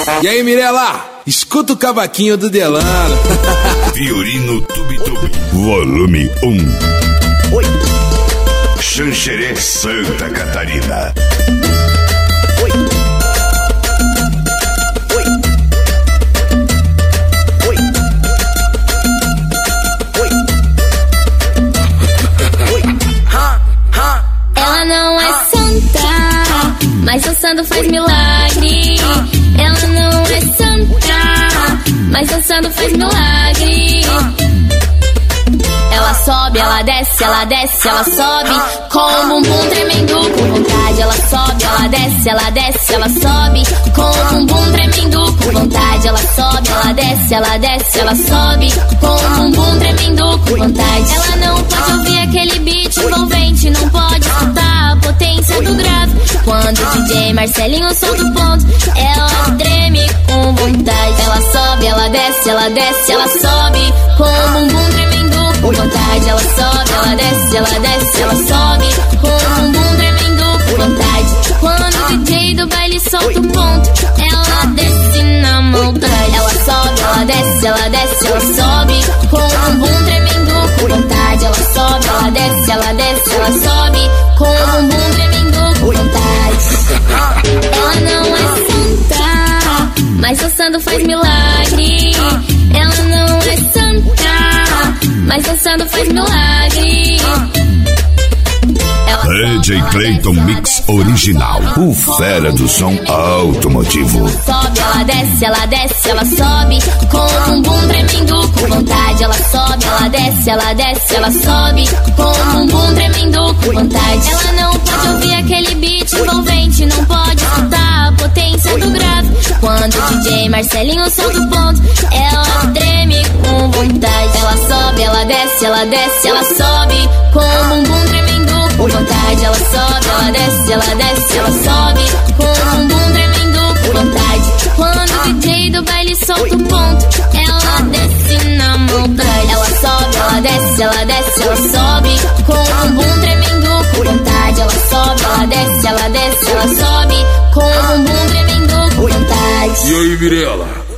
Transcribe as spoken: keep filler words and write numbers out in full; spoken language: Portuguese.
E aí, Mirella? Escuta o cavaquinho do Delano. Fiorino Tubitubi, volume um. Oi. Xanxerê, Santa Catarina. Oi. Oi. Oi. Oi. Oi. Ela não é santa, mas dançando faz milagre. Ela não é santa, mas dançando faz milagre. Ela sobe, ela desce, ela desce, ela sobe com o bumbum tremendo com vontade. Ela sobe, ela desce, ela desce, ela sobe com o bumbum tremendo com vontade. Ela sobe, ela desce, ela desce, ela sobe com o bumbum tremendo com vontade. Ela não pode ouvir aquele beat envolvente, não pode escutar a potência do grave. Quando o D J Marcelinho solta o ponto, ela treme com vontade. Ela sobe, ela desce, ela desce, ela sobe com o bumbum tremendo com vontade. Ela sobe, ela desce, ela desce, ela sobe com o bumbum tremendo com vontade. Quando o D J do baile solta o ponto, ela desce na maldade. Ela sobe, ela desce, ela desce, ela sobe com o bumbum tremendo com vontade. Ela sobe, ela desce, ela desce, ela sobe com o bumbum tremendo com vontade. Ela não é santa, mas dançando faz milagre. Ela não é santa, mas dançando faz milagre. D J Clayton Mix Original, o fera do som automotivo. Sobe, ela desce, ela desce, ela sobe com o bumbum tremendo com vontade. Ela sobe, ela desce, ela desce, ela sobe com o bumbum tremendo com vontade. Ela não pode ouvir aquele beat envolvente, não pode escutar a potência do grave. Quando o D J Marcelinho solta o ponto, ela treme com vontade. Ela sobe, ela desce, ela desce, ela sobe com o bumbum tremendo com vontade. Ela sobe, ela desce, ela desce, ela sobe com o bumbum tremendo com vontade. Quando o D J do baile solta o ponto, ela desce na maldade. Ela sobe, ela desce, ela desce, ela sobe com o bumbum tremendo com vontade. Ela sobe, ela desce, ela desce, ela sobe com o bumbum tremendo com vontade. E aí, Mirella?